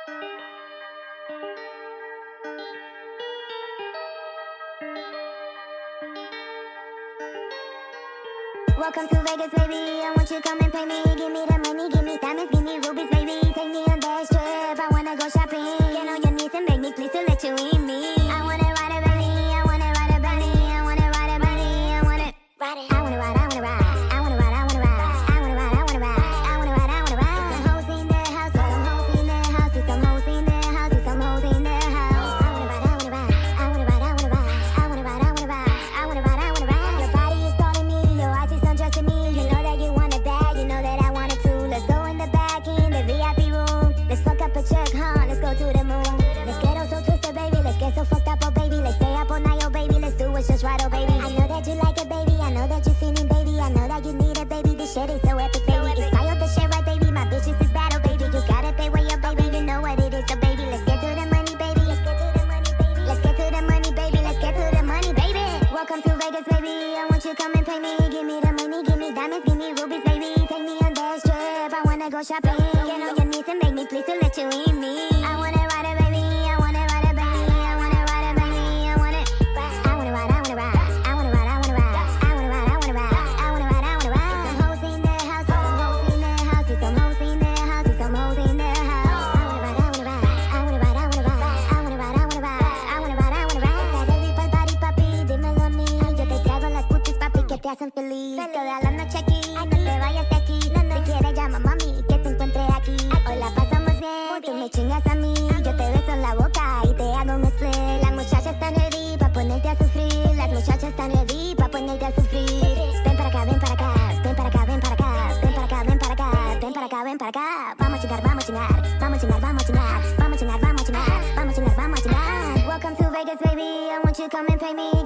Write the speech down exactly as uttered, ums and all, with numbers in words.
Welcome to Vegas, baby. I want you to come and pay me. Give me the money, give me diamonds, give me rubies, baby. Take me on that trip, I wanna go shopping. Get on your knees and beg me, please, to let you in me. I wanna ride it, baby. I wanna ride it, baby. I wanna ride it, baby. I wanna ride it. I wanna ride, I wanna ride. I wanna ride, I wanna ride. I wanna ride, I wanna ride. I wanna ride, I wanna ride. It's some hoes in the house, it's some hoes in the house, it's some hoes in the house, it's some hoes in the house. I wanna ride, I wanna ride. I wanna ride, I wanna ride. I wanna ride, I wanna ride. I wanna ride, I wanna ride. Your body is calling me, your eyes is undressing me. You know that you want it bad, you know that I want it too. Let's go in the back, in the V I P room. Let's fuck up a check, huh? Let's go to the moon. Let's get all so twisted, baby. Let's get so fucked up, oh baby. Let's stay up all night, oh baby. Let's do what's just right, oh baby. I know that you like it, baby. I know that you're feeling, baby. I know that you need it, baby. This shit is so epic, baby. It's style the shit, right, baby. My bitches is battle, baby. You gotta pay way up, baby. You know what it is, so baby. Let's get to the money, baby. Let's get to the money, baby. Let's get to the money, baby. Let's get to the money, baby. Welcome to Vegas, baby. I want you to come and pay me. Give me the money, give me diamonds, give me rubies, baby. Take me on that trip, I wanna go shopping. Get on your knees and beg me, please, to let you in me. I wanna ride it, baby. I wanna ride it, baby. I wanna ride it, baby. I wanna I wanna ride, I wanna ride. I wanna ride, I wanna ride. I wanna ride, I wanna ride. I wanna ride, I wanna ride. It's some hoes in the house, it's some hoes in the house, it's some hoes in the house, it's some hoes in the house. I wanna ride, I wanna ride. I wanna ride, I wanna ride. I wanna ride, I wanna ride. I wanna ride, I wanna ride. Está ready pa'l party, papi, dímelo a mí. Yo te traigo las cutis, papi, que te hacen feliz. Toda la noche aquí, no te vayas de aquí. Si quieres llama mami, que te encuentre aquí. Hoy la pasamos bien, tú me chingas a mí. Yo te beso en la boca y te hago un split. Las muchachas están ready pa' ponerte a sufrir. Las muchachas están ready pa' ponerte a sufrir. Ven para acá, ven para acá, ven para acá, ven para acá, ven para acá, ven para acá, ven para acá, ven para acá. Vamos a chingar, vamos a chingar, vamos a chingar, vamos a chingar, vamos a chingar, vamos a chingar, vamos a chingar, vamos a chingar. Welcome to Vegas, baby. I want you to come and pay me.